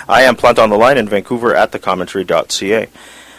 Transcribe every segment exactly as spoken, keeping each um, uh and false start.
I am Plant on the Line in Vancouver at the commentary dot c a.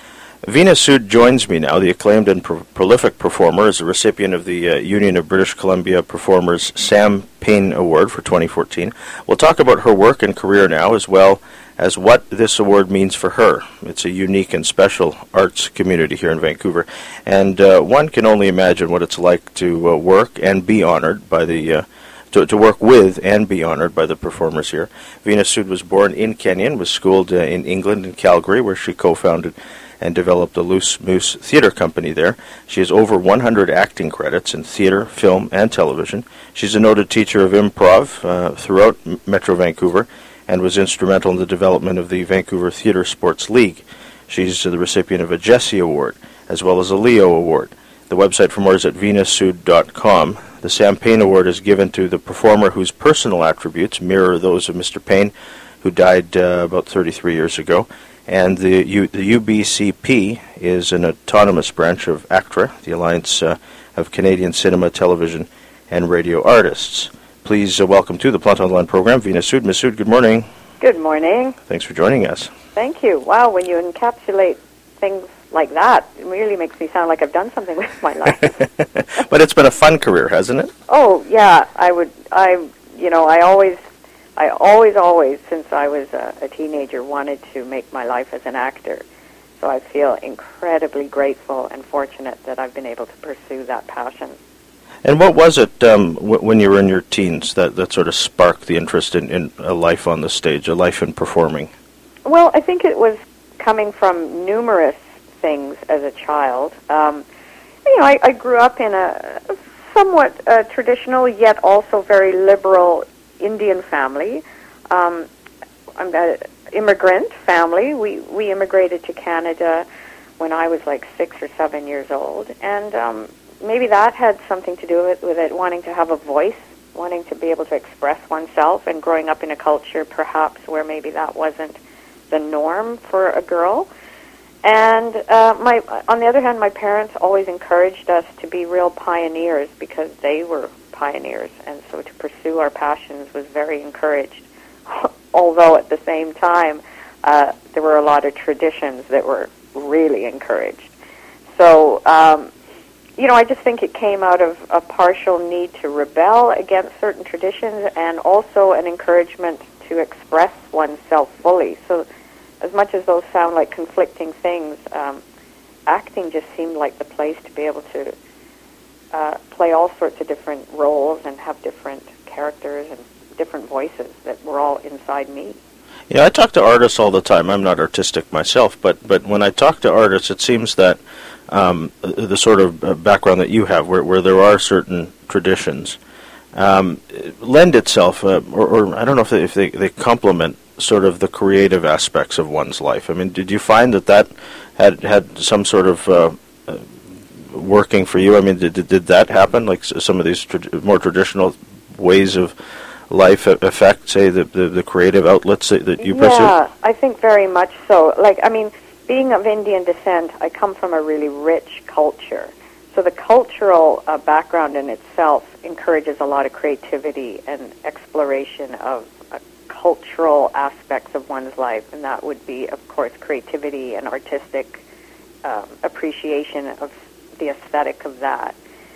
Veena Sood joins me now. The acclaimed and pro- prolific performer is a recipient of the uh, Union of British Columbia Performers Sam Payne Award for twenty fourteen. We'll talk about her work and career now, as well as what this award means for her. It's a unique and special arts community here in Vancouver, and uh, one can only imagine what it's like to uh, work and be honored by the uh, to, to work with and be honored by the performers here. Veena Sood was born in Kenya and was schooled uh, in England in Calgary, where she co-founded and developed the Loose Moose Theatre Company there. She has over one hundred acting credits in theatre, film, and television. She's a noted teacher of improv uh, throughout M- Metro Vancouver and was instrumental in the development of the Vancouver Theatre Sports League. She's the recipient of a Jessie Award, as well as a Leo Award. The website for more is at veena sood dot com. The Sam Payne Award is given to the performer whose personal attributes mirror those of Mister Payne, who died uh, about thirty-three years ago. And the, U, the U B C P is an autonomous branch of ACTRA, the Alliance uh, of Canadian Cinema, Television, and Radio Artists. Please uh, welcome to the Plant on the Line program, Veena Sood. Miz Sood, good morning. Good morning. Thanks for joining us. Thank you. Wow, when you encapsulate things like that, it really makes me sound like I've done something with my life. But it's been a fun career, hasn't it? Oh, yeah. I would, I, you know, I always... I always, always, since I was a, a teenager, wanted to make my life as an actor. So I feel incredibly grateful and fortunate that I've been able to pursue that passion. And what was it um, w- when you were in your teens that, that sort of sparked the interest in, in a life on the stage, a life in performing? Well, I think it was coming from numerous things as a child. Um, you know, I, I grew up in a somewhat uh, traditional, yet also very liberal Indian family. Um, I'm an immigrant family. We we immigrated to Canada when I was like six or seven years old, and um, maybe that had something to do with, with it, wanting to have a voice, wanting to be able to express oneself, and growing up in a culture perhaps where maybe that wasn't the norm for a girl. And uh, my on the other hand, my parents always encouraged us to be real pioneers because they were pioneers, and so to pursue our passions was very encouraged. Although at the same time, uh, there were a lot of traditions that were really encouraged. So, um, you know, I just think it came out of a partial need to rebel against certain traditions and also an encouragement to express oneself fully. So as much as those sound like conflicting things, um, acting just seemed like the place to be able to uh, play all sorts of different roles and have different characters and different voices that were all inside me. Yeah, I talk to artists all the time. I'm not artistic myself, but, but when I talk to artists, it seems that um, the sort of uh, background that you have, where, where there are certain traditions, um, lend itself, uh, or, or I don't know if they, if they, they complement sort of the creative aspects of one's life. I mean, did you find that that had, had some sort of uh, uh, working for you? I mean, did, did that happen? Like some of these tra- more traditional ways of life affect, say, the, the, the creative outlets that, that you yeah, pursue? Yeah, I think very much so. Like, I mean, being of Indian descent, I come from a really rich culture. So the cultural uh, background in itself encourages a lot of creativity and exploration of uh, cultural aspects of one's life, and that would be, of course, creativity and artistic um, appreciation of the aesthetic of that.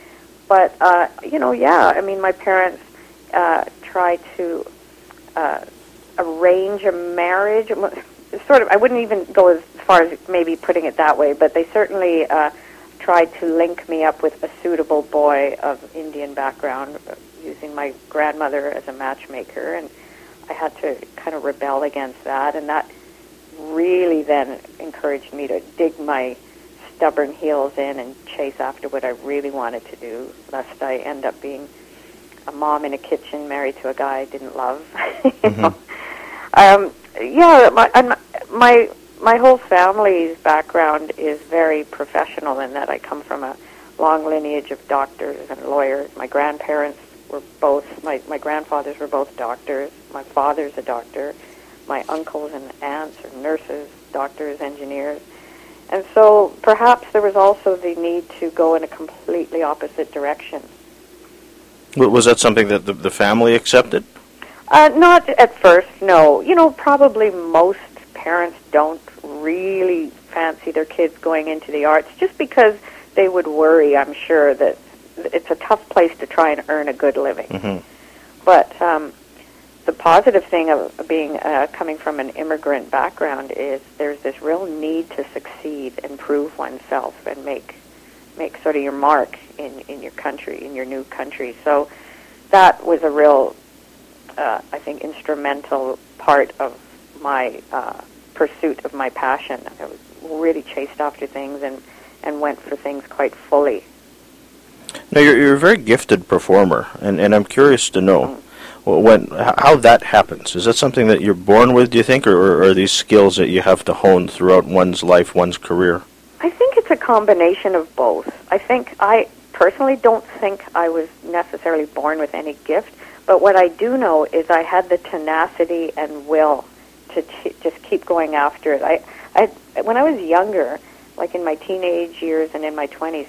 But, uh, you know, yeah, I mean, my parents uh, tried to uh, arrange a marriage. Sort of, I wouldn't even go as far as maybe putting it that way, but they certainly uh, tried to link me up with a suitable boy of Indian background, using my grandmother as a matchmaker, and I had to kind of rebel against that, and that really then encouraged me to dig my stubborn heels in and chase after what I really wanted to do, lest I end up being a mom in a kitchen married to a guy I didn't love. you mm-hmm. know? Um, yeah, my, and my my whole family's background is very professional in that I come from a long lineage of doctors and lawyers. My grandparents were both, my, my grandfathers were both doctors. My father's a doctor. My uncles and aunts are nurses, doctors, engineers. And so perhaps there was also the need to go in a completely opposite direction. Was that something that the, the family accepted? Uh, not at first, no. You know, probably most parents don't really fancy their kids going into the arts just because they would worry, I'm sure, that it's a tough place to try and earn a good living. Mm-hmm. But um, the positive thing of being uh, coming from an immigrant background is there's this real need to succeed and prove oneself and make make sort of your mark in, in your country, in your new country. So that was a real, uh, I think, instrumental part of my uh, pursuit of my passion. I was really chased after things and, and went for things quite fully. Now, you're, you're a very gifted performer, and, and I'm curious to know mm. when how that happens. Is that something that you're born with, do you think, or, or are these skills that you have to hone throughout one's life, one's career? I think it's a combination of both. I think I personally don't think I was necessarily born with any gift, but what I do know is I had the tenacity and will to t- just keep going after it. I, I, when I was younger, like in my teenage years and in my twenties,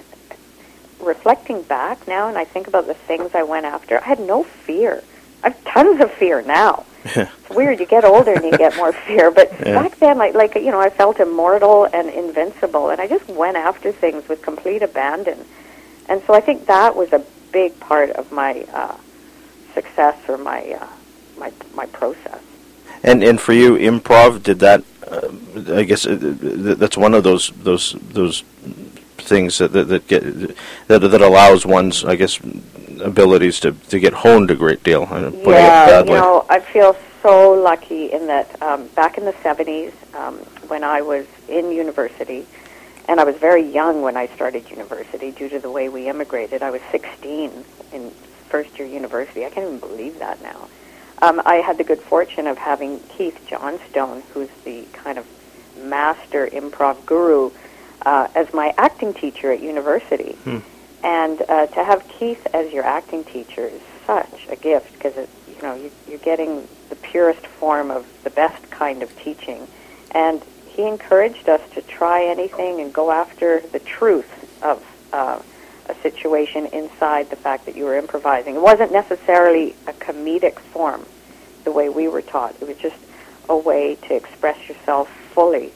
reflecting back now and I think about the things I went after, I had no fear. I have tons of fear now. It's weird. You get older and you get more fear. But yeah. back then, like, like, you know, I felt immortal and invincible, and I just went after things with complete abandon. And so I think that was a big part of my uh, success or my uh, my my process. And and for you, improv, did that? Uh, I guess uh, that's one of those those those things that that, that get that that allows one's, I guess, abilities to, to get honed a great deal. Yeah, you know, I feel so lucky in that um, back in the seventies, um, when I was in university, and I was very young when I started university due to the way we immigrated. I was sixteen in first year university. I can't even believe that now. Um, I had the good fortune of having Keith Johnstone, who's the kind of master improv guru, uh, as my acting teacher at university. Hmm. And uh, to have Keith as your acting teacher is such a gift because, you know, you, you're getting the purest form of the best kind of teaching. And he encouraged us to try anything and go after the truth of uh, a situation inside the fact that you were improvising. It wasn't necessarily a comedic form the way we were taught. It was just a way to express yourself fully.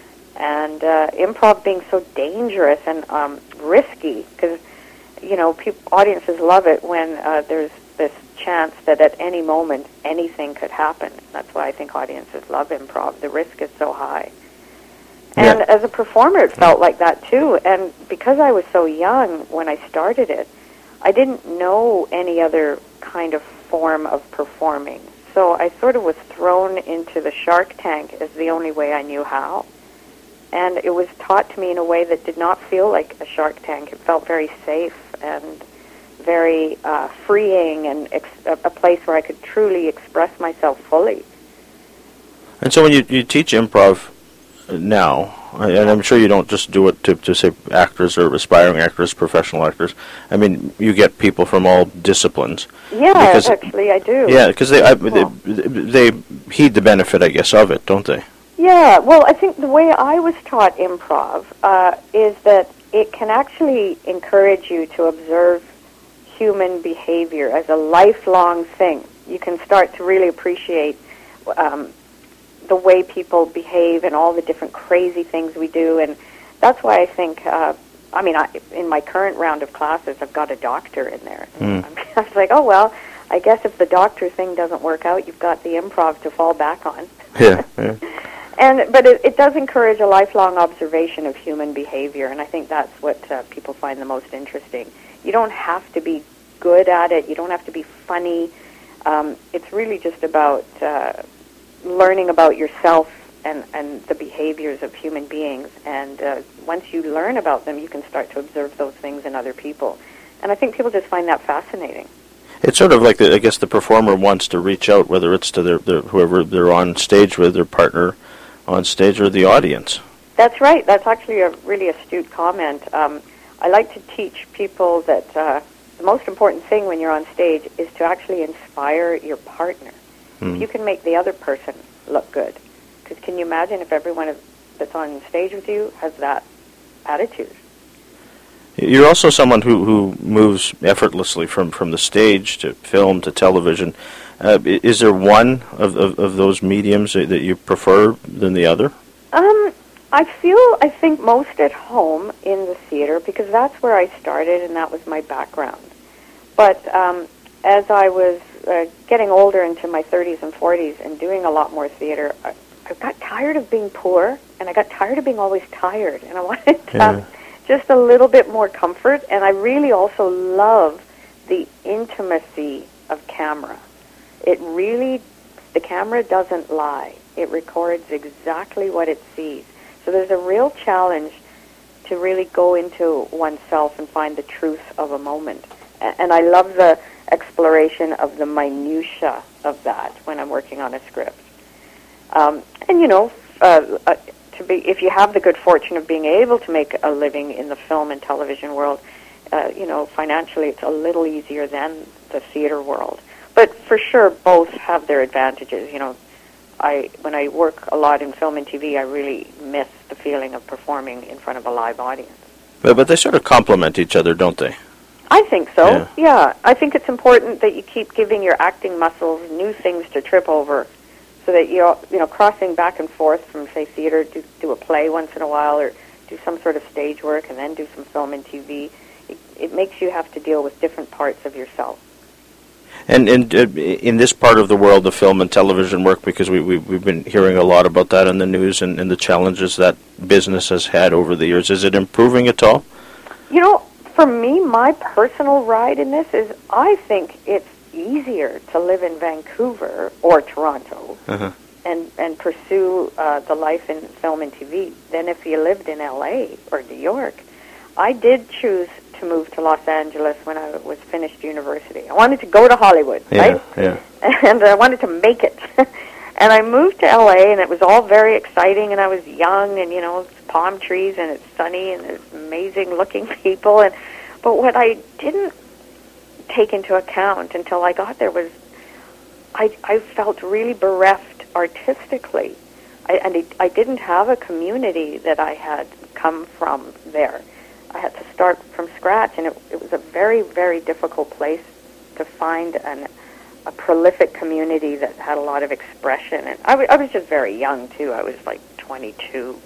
And uh, improv being so dangerous and um, risky because, you know, people, audiences love it when uh, there's this chance that at any moment anything could happen. That's why I think audiences love improv. The risk is so high. And yeah. as a performer, it felt like that too. And because I was so young when I started it, I didn't know any other kind of form of performing. So I sort of was thrown into the Shark Tank as the only way I knew how. And it was taught to me in a way that did not feel like a Shark Tank. It felt very safe and very uh, freeing and ex- a place where I could truly express myself fully. And so when you, you teach improv now, and I'm sure you don't just do it to, to say actors or aspiring actors, professional actors. I mean, you get people from all disciplines. Yeah, because, actually I do. Yeah, because they, I, they, they heed the benefit, I guess, of it, don't they? Yeah, well, I think the way I was taught improv uh, is that it can actually encourage you to observe human behavior as a lifelong thing. You can start to really appreciate um, the way people behave and all the different crazy things we do, and that's why I think, uh, I mean, I, in my current round of classes, I've got a doctor in there. Mm. I was like, oh, well, I guess if the doctor thing doesn't work out, you've got the improv to fall back on. Yeah, yeah. And but it, it does encourage a lifelong observation of human behavior, and I think that's what uh, people find the most interesting. You don't have to be good at it. You don't have to be funny. Um, it's really just about uh, learning about yourself and, and the behaviors of human beings. And uh, once you learn about them, you can start to observe those things in other people. And I think people just find that fascinating. It's sort of like, the, I guess, the performer wants to reach out, whether it's to their, their whoever they're on stage with, their partner on stage, or the audience. That's right. That's actually a really astute comment. Um, I like to teach people that uh, the most important thing when you're on stage is to actually inspire your partner. Mm. If you can make the other person look good. Because can you imagine if everyone that's on stage with you has that attitude? You're also someone who, who moves effortlessly from, from the stage to film to television. Uh, is there one of, of, of those mediums that, that you prefer than the other? Um, I feel, I think, most at home in the theater because that's where I started and that was my background. But um, as I was uh, getting older into my thirties and forties and doing a lot more theater, I, I got tired of being poor and I got tired of being always tired and I wanted to Yeah. have just a little bit more comfort, and I really also love the intimacy of camera. It really, the camera doesn't lie. It records exactly what it sees. So there's a real challenge to really go into oneself and find the truth of a moment. And I love the exploration of the minutia of that when I'm working on a script. Um, and, you know, uh, uh, to be, if you have the good fortune of being able to make a living in the film and television world, uh, you know, financially it's a little easier than the theater world. But for sure, both have their advantages. You know, I when I work a lot in film and T V, I really miss the feeling of performing in front of a live audience. But, but they sort of complement each other, don't they? I think so, Yeah. yeah. I think it's important that you keep giving your acting muscles new things to trip over so that you're, you know, crossing back and forth from, say, theater, do, do a play once in a while or do some sort of stage work and then do some film and T V. It, it makes you have to deal with different parts of yourself. And, and uh, in this part of the world, the film and television work, because we, we, we've been hearing a lot about that in the news and, and the challenges that business has had over the years, is it improving at all? You know, for me, my personal ride in this is I think it's easier to live in Vancouver or Toronto Uh-huh. and, and pursue uh, the life in film and T V than if you lived in L A or New York. I did choose to move to Los Angeles when I was finished university. I wanted to go to Hollywood, Yeah, right? yeah. And I wanted to make it. And I moved to L A, and it was all very exciting, and I was young, and, you know, it's palm trees, and it's sunny, and there's amazing-looking people. And but what I didn't take into account until I got there was I, I felt really bereft artistically. I, and it, I didn't have a community that I had come from there. I had to start from scratch, and it, it was a very, very difficult place to find an, a prolific community that had a lot of expression. And I, w- I was just very young, too. I was like twenty-two.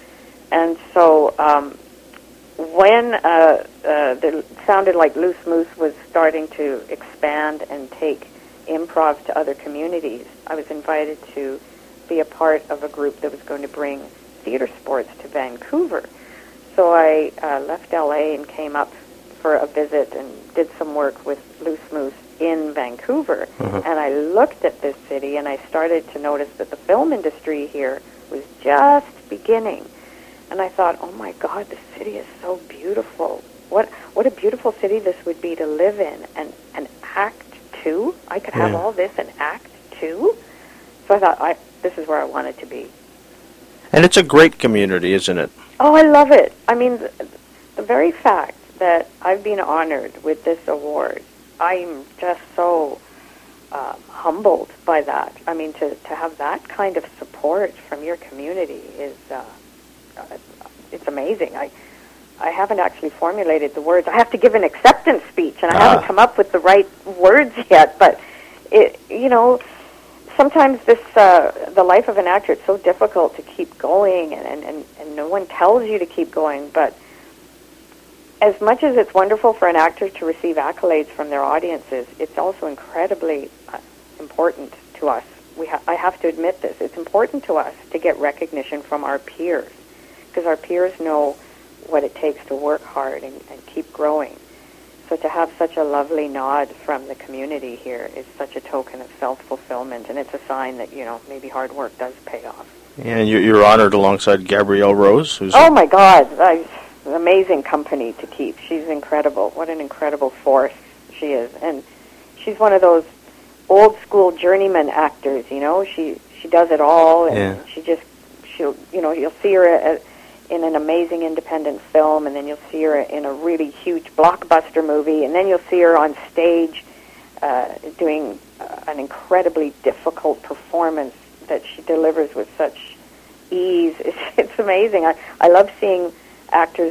And so um, when uh, uh, it sounded like Loose Moose was starting to expand and take improv to other communities, I was invited to be a part of a group that was going to bring theater sports to Vancouver. So I uh, left L A and came up for a visit and did some work with Loose Moose in Vancouver. Uh-huh. And I looked at this city and I started to notice that the film industry here was just beginning. And I thought, oh my God, the city is so beautiful. What what a beautiful city this would be to live in. And an act two? I could have Yeah. all this in act two? So I thought, I, this is where I wanted to be. And it's a great community, isn't it? Oh, I love it. I mean, the, the very fact that I've been honored with this award, I'm just so uh, humbled by that. I mean, to, to have that kind of support from your community is, uh, uh, it's amazing. I I haven't actually formulated the words. I have to give an acceptance speech, and I Ah. haven't come up with the right words yet, but, it, you know, sometimes this uh, the life of an actor, it's so difficult to keep going, and, and, and no one tells you to keep going. But as much as it's wonderful for an actor to receive accolades from their audiences, it's also incredibly uh, important to us. We ha- I have to admit this. It's important to us to get recognition from our peers, because our peers know what it takes to work hard and, and keep growing. So to have such a lovely nod from the community here is such a token of self-fulfillment, and it's a sign that, you know, maybe hard work does pay off. Yeah, and you're, you're honored alongside Gabrielle Rose, who's Oh, my God. I, amazing company to keep. She's incredible. What an incredible force she is. And she's one of those old-school journeyman actors, you know. She she does it all, and Yeah. she just, she'll, you know, you'll see her at, in an amazing independent film, and then you'll see her in a really huge blockbuster movie, and then you'll see her on stage uh, doing uh, an incredibly difficult performance that she delivers with such ease. It's, it's amazing. I, I love seeing actors that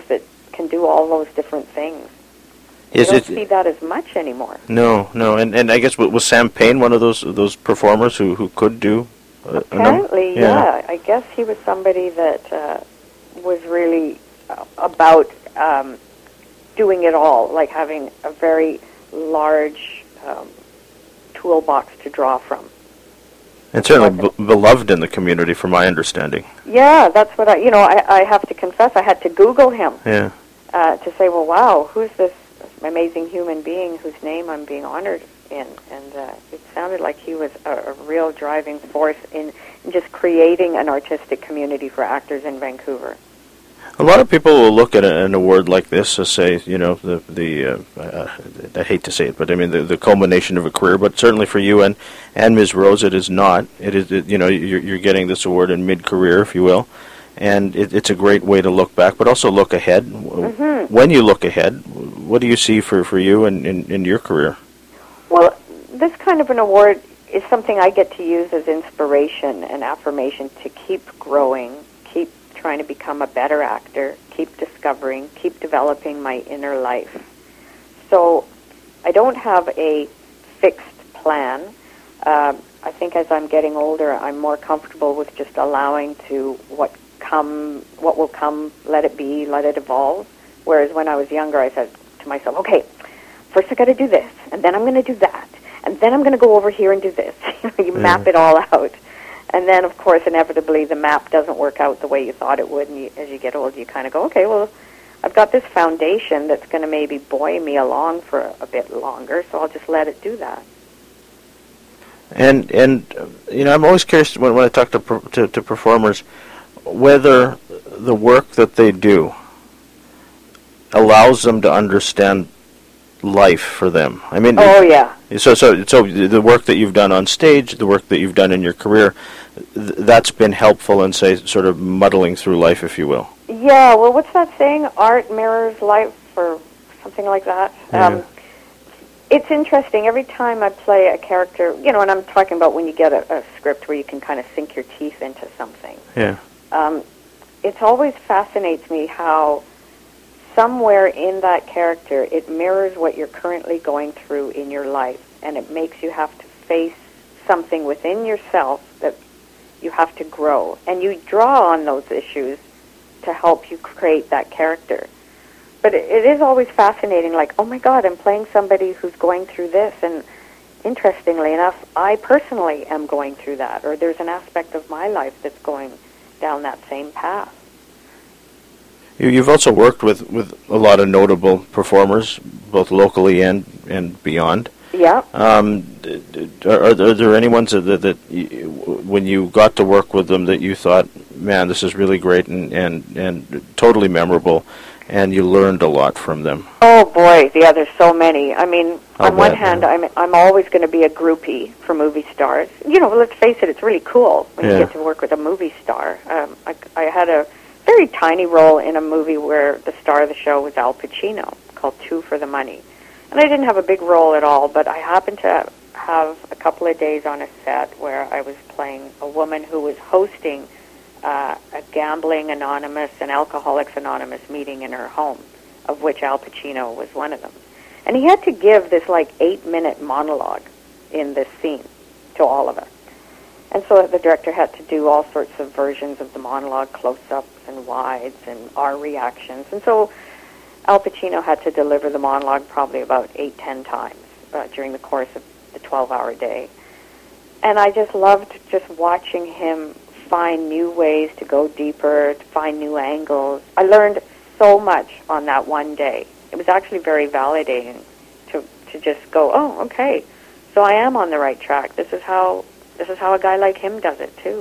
can do all those different things. Is you don't it, see that as much anymore. No, no, and and I guess was Sam Payne one of those those performers who who could do? Uh, Apparently, yeah. yeah. I guess he was somebody that uh, was really uh, about um, doing it all, like having a very large um, toolbox to draw from. And certainly be- beloved in the community, from my understanding. Yeah, that's what I, you know, I, I have to confess, I had to Google him Yeah. uh, to say, well, wow, who's this amazing human being whose name I'm being honored in? And uh, it sounded like he was a, a real driving force in, in just creating an artistic community for actors in Vancouver. A lot of people will look at an award like this and say, you know, the the uh, uh, I hate to say it, but I mean the, the culmination of a career. But certainly for you and, and Miz Rose, it is not. It is, it, you know, you're, you're getting this award in mid-career, if you will, and it, it's a great way to look back, but also look ahead. Mm-hmm. When you look ahead, what do you see for, for you and in, in your career? Well, this kind of an award is something I get to use as inspiration and affirmation to keep growing, keep trying to become a better actor, keep discovering, keep developing my inner life. So I don't have a fixed plan. Uh, I think as I'm getting older, I'm more comfortable with just allowing to what come, what will come, let it be, let it evolve. Whereas when I was younger, I said to myself, okay, first I got to do this, and then I'm going to do that, and then I'm going to go over here and do this. You know, you yeah. map it all out. And then, of course, inevitably, the map doesn't work out the way you thought it would, and you, as you get older, you kind of go, okay, well, I've got this foundation that's going to maybe buoy me along for a, a bit longer, so I'll just let it do that. And, and uh, you know, I'm always curious when, when I talk to, per, to to performers, whether the work that they do allows them to understand life for them. I mean, oh yeah. So, so, so the work that you've done on stage, the work that you've done in your career, th- that's been helpful in, say, sort of muddling through life, if you will. Yeah. Well, what's that saying? Art mirrors life, or something like that. Yeah. Um, it's interesting. Every time I play a character, you know, and I'm talking about when you get a, a script where you can kind of sink your teeth into something. Yeah. Um, it always fascinates me how somewhere in that character, it mirrors what you're currently going through in your life, and it makes you have to face something within yourself that you have to grow. And you draw on those issues to help you create that character. But it, it is always fascinating, like, oh my God, I'm playing somebody who's going through this, and interestingly enough, I personally am going through that, or there's an aspect of my life that's going down that same path. You, you've also worked with, with a lot of notable performers, both locally and, and beyond. Yeah. Um, d- d- are, are there any ones that, that, that you, when you got to work with them, that you thought, man, this is really great and, and, and totally memorable, and you learned a lot from them? Oh boy, yeah, there's so many. I mean, I'll on one bet, hand, yeah. I'm I'm always going to be a groupie for movie stars. You know, let's face it, it's really cool when Yeah. you get to work with a movie star. Um, I, I had a very tiny role in a movie where the star of the show was Al Pacino, called Two for the Money. And I didn't have a big role at all, but I happened to have a couple of days on a set where I was playing a woman who was hosting uh, a Gambling Anonymous and Alcoholics Anonymous meeting in her home, of which Al Pacino was one of them. And he had to give this like eight-minute monologue in this scene to all of us. And so the director had to do all sorts of versions of the monologue, close-ups and wides and our reactions. And so Al Pacino had to deliver the monologue probably about eight, ten times uh, during the course of the twelve-hour day. And I just loved just watching him find new ways to go deeper, to find new angles. I learned so much on that one day. It was actually very validating to to just go, oh, okay, so I am on the right track. This is how this is how a guy like him does it too.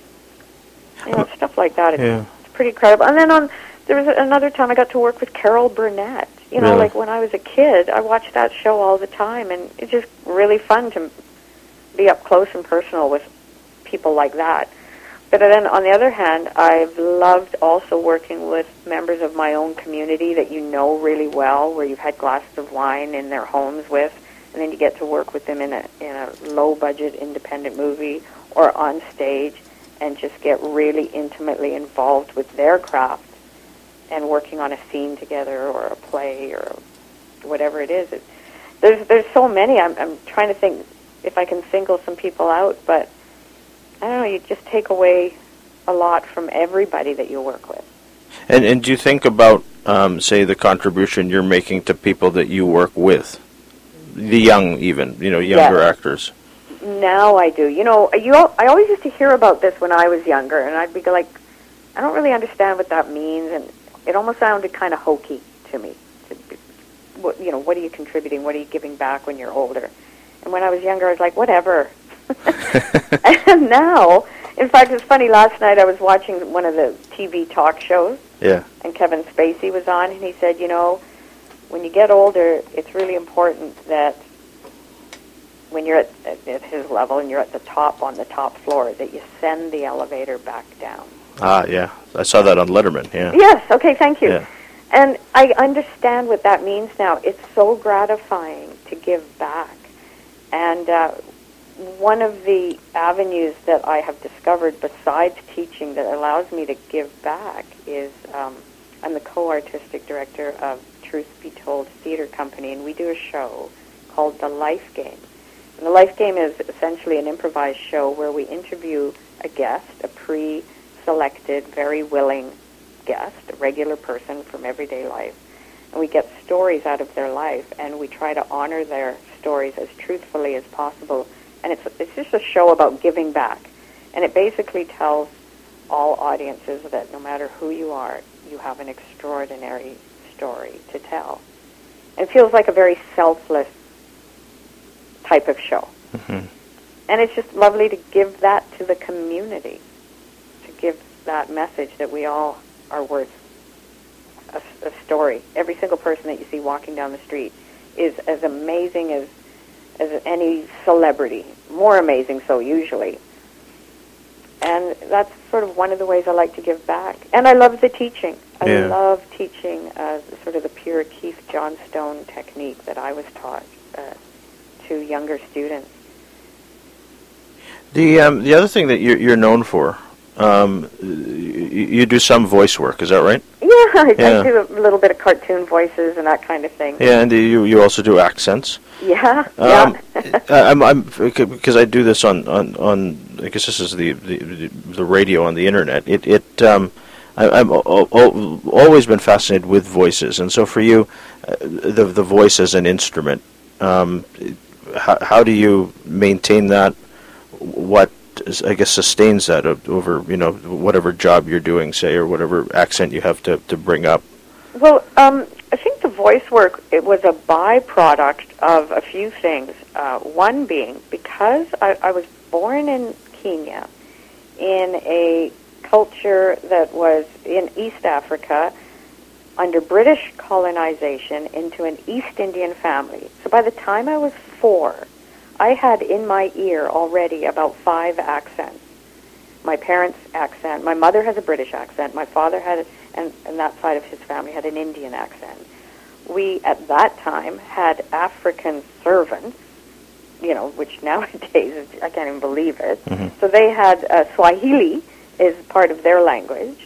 You know, stuff like that. It's, Yeah. it's pretty incredible. And then on there was another time I got to work with Carol Burnett. You know, Really? like when I was a kid, I watched that show all the time, and it's just really fun to be up close and personal with people like that. But then, on the other hand, I've loved also working with members of my own community that you know really well, where you've had glasses of wine in their homes with, and then you get to work with them in a in a low-budget independent movie or on stage, and just get really intimately involved with their craft. and working on a scene together or a play or whatever it is. It, there's there's so many. I'm I'm trying to think if I can single some people out, but I don't know. You just take away a lot from everybody that you work with. And and do you think about, um, say, the contribution you're making to people that you work with, the young, even you know, younger Yes. actors? Now I do. You know, you. al- I always used to hear about this when I was younger, and I'd be like, I don't really understand what that means, and it almost sounded kind of hokey to me. To be, what, you know, what are you contributing? What are you giving back when you're older? And when I was younger, I was like, whatever. And now, in fact, it's funny. Last night I was watching one of the T V talk shows, Yeah. and Kevin Spacey was on, and he said, you know, when you get older, it's really important that when you're at, at, at his level and you're at the top, on the top floor, that you send the elevator back down. Ah, yeah. I saw that on Letterman. Yeah. Yes, okay, thank you. Yeah. And I understand what that means now. It's so gratifying to give back. And uh, one of the avenues that I have discovered besides teaching that allows me to give back is um, I'm the co-artistic director of Truth Be Told Theater Company, and we do a show called The Life Game. And The Life Game is essentially an improvised show where we interview a guest, a pre-selected, very willing guest, a regular person from everyday life, and we get stories out of their life, and we try to honor their stories as truthfully as possible. And it's it's just a show about giving back, and it basically tells all audiences that no matter who you are, you have an extraordinary story to tell. And it feels like a very selfless type of show. Mm-hmm. And it's just lovely to give that to the community, to give that message that we all are worth a, a story. Every single person that you see walking down the street is as amazing as as any celebrity, more amazing so usually. And that's sort of one of the ways I like to give back. And I love the teaching. I Yeah. love teaching uh, sort of the pure Keith Johnstone technique that I was taught uh, to younger students. The um, the other thing that you're, you're known for, um, you, you do some voice work. Is that right? Yeah, I, Yeah. I do a little bit of cartoon voices and that kind of thing. Yeah, and you you also do accents. Yeah, Um, yeah. I- I'm, I'm because I do this on, on, on I guess this is the, the the radio on the internet. It it um, I, I'm o- o- always been fascinated with voices, and so for you, uh, the the voice as an instrument. Um, how how do you maintain that? What is, I guess sustains that o- over you know whatever job you're doing, say, or whatever accent you have to, to bring up. Well, um, I think the voice work, it was a byproduct of a few things. Uh, one being, because I, I was born in Kenya, in a culture that was in East Africa, under British colonization, into an East Indian family. So by the time I was four, I had in my ear already about five accents. My parents' accent, my mother has a British accent, my father had, and, and that side of his family had an Indian accent. We, at that time, had African servants, you know, which nowadays, I can't even believe it. Mm-hmm. So they had uh, Swahili is part of their language.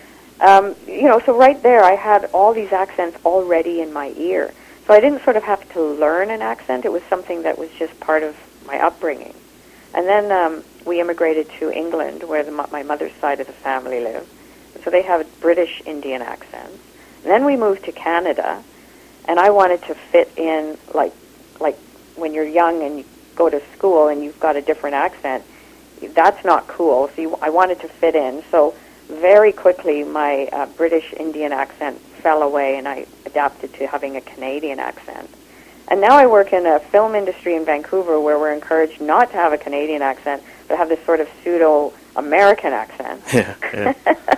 Um, you know, so right there I had all these accents already in my ear. So I didn't sort of have to learn an accent. It was something that was just part of my upbringing. And then um, we immigrated to England, where the, my mother's side of the family lived. So they have British Indian accents. And then we moved to Canada, and I wanted to fit in, like, like when you're young and you go to school and you've got a different accent, that's not cool. So you, I wanted to fit in. So very quickly, my uh, British Indian accent fell away, and I adapted to having a Canadian accent. And now I work in a film industry in Vancouver where we're encouraged not to have a Canadian accent, but have this sort of pseudo-American accent. Yeah, yeah.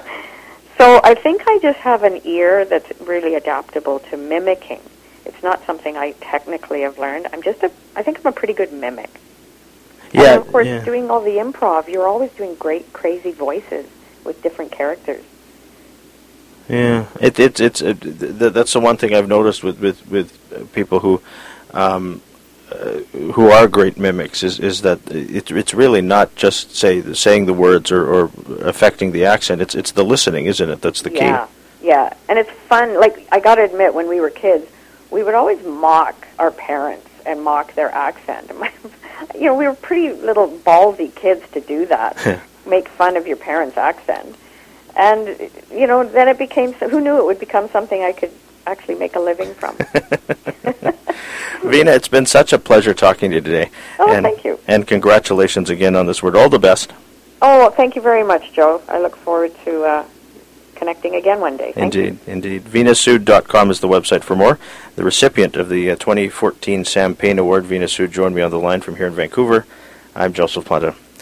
So I think I just have an ear that's really adaptable to mimicking. It's not something I technically have learned. I'm just a, I think I'm a pretty good mimic. Yeah, and of course, yeah. doing all the improv, you're always doing great, crazy voices with different characters. Yeah, it, it, it's it, th- that's the one thing I've noticed with with, with people who um, uh, who are great mimics is is that it, it's really not just say saying the words or, or affecting the accent. It's it's the listening, isn't it? That's the key. Yeah, Yeah, and it's fun. Like, I got to admit, when we were kids, we would always mock our parents and mock their accent. You know, we were pretty little ballsy kids to do that, make fun of your parents' accent. And, you know, then it became, who knew it would become something I could actually make a living from. Veena, it's been such a pleasure talking to you today. Oh, and, thank you. And congratulations again on this word. All the best. Oh, thank you very much, Joe. I look forward to uh, connecting again one day. Thank indeed, you. indeed. Veena Sood dot com is the website for more. The recipient of the uh, twenty fourteen Sam Payne Award, Veena Sood, joined me on the line from here in Vancouver. I'm Joseph Planta.